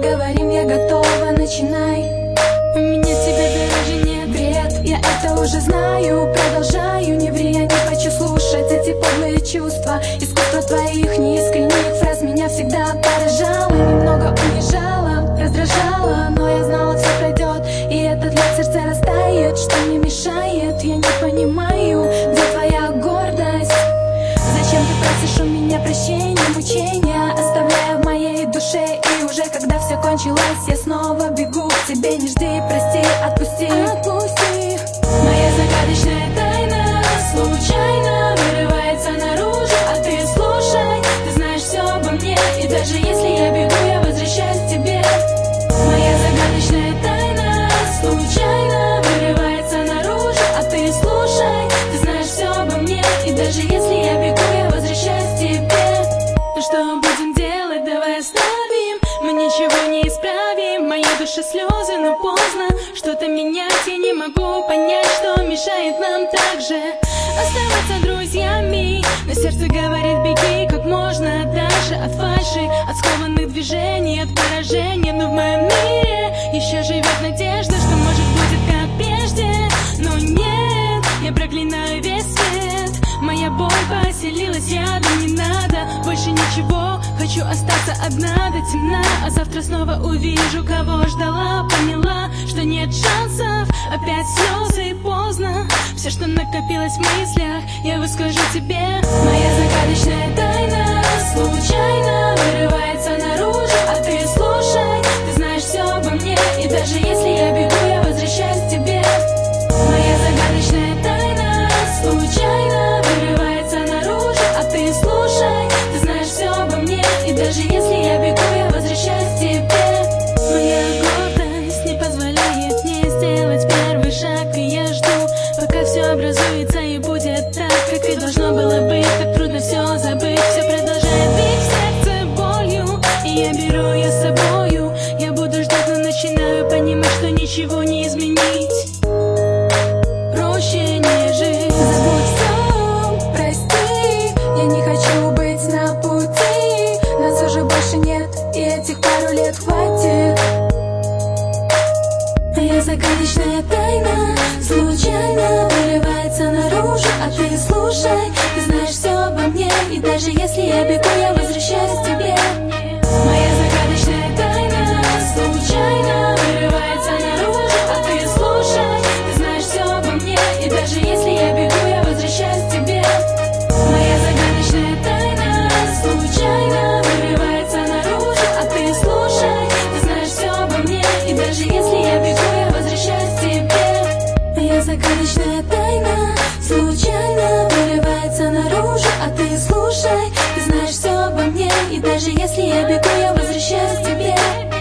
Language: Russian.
поговорим, я готова, начинай. У меня тебя даже нет. Бред, я это уже знаю. Продолжаю, не ври, я не хочу слушать эти подлые чувства. Искусство твоих неискренних фраз меня всегда поражало, немного унижало, раздражало, но я знала, все пройдет, и этот лед в сердце растает. Что мне мешает, я не понимаю, где твоя гордость? Зачем ты просишь у меня прощения, мучения, оставляя в моей душе? И уже когда все кончилось, я снова бегу к тебе. Не жди, прости, отпусти, отпусти. Моя загадочная тайна случайно вырывается наружу, а ты слушай, ты знаешь все обо мне, и даже если я бегу, я возвращаюсь к тебе. Моя загадочная тайна случайно вырывается наружу, а ты слушай, ты знаешь все обо мне, и даже если я бегу, я возвращаюсь к тебе. Ну что будем делать, давай оставим, мы ничего не исправим. В моей душе слезы, но поздно что-то менять, я не могу понять, что мешает нам так же оставаться друзьями. Но сердце говорит, беги как можно дальше от фальши, от скованных движений, от поражения. Но в моем мире еще живет надежда, что может будет как прежде. Но нет, я проклинаю весь свет. Моя боль поселилась рядом, не надо больше ничего. Хочу остаться одна до темна, а завтра снова увижу, кого ждала. Поняла, что нет шансов, опять слезы и поздно. Все, что накопилось в мыслях, я выскажу тебе. Моя загадочная тайна случайно вырывается наружу, а ты слушай, ты знаешь все обо мне, и даже если я бегу, я возвращаюсь к тебе. Моя загадочная тайна случайно вырывается наружу, а ты слушай, ты знаешь все обо мне, и даже если я бегу, я возвращаюсь к тебе. Моя гордость не позволяет мне сделать первый шаг, и я жду, пока все образуется и будет так, как и должно было быть. Так трудно все забыть, все продолжает бить в сердце болью, и я беру ее с собою. Я буду ждать, но начинаю понимать, что ничего не изменить. Проще не жить. Забудь все, прости, я не хочу быть на пути. Нас уже больше нет, и этих пару лет хватит. Моя загадочная тайна случайно вырывается наружу, а ты слушай, ты знаешь все обо мне, и даже если я бегу, я возвращаюсь к тебе. Моя загадочная тайна случайно вырывается наружу, а ты слушай, ты знаешь все обо мне, и даже если я бегу, я возвращаюсь к тебе. Моя загадочная тайна случайно вырывается наружу, а ты слушай, ты знаешь все обо мне, и даже если я бегу, я возвращаюсь к тебе. Моя загадочная тайна случайно вырывается наружу, а ты слушай, ты знаешь все обо мне, и даже если я бегу, я возвращаюсь к тебе.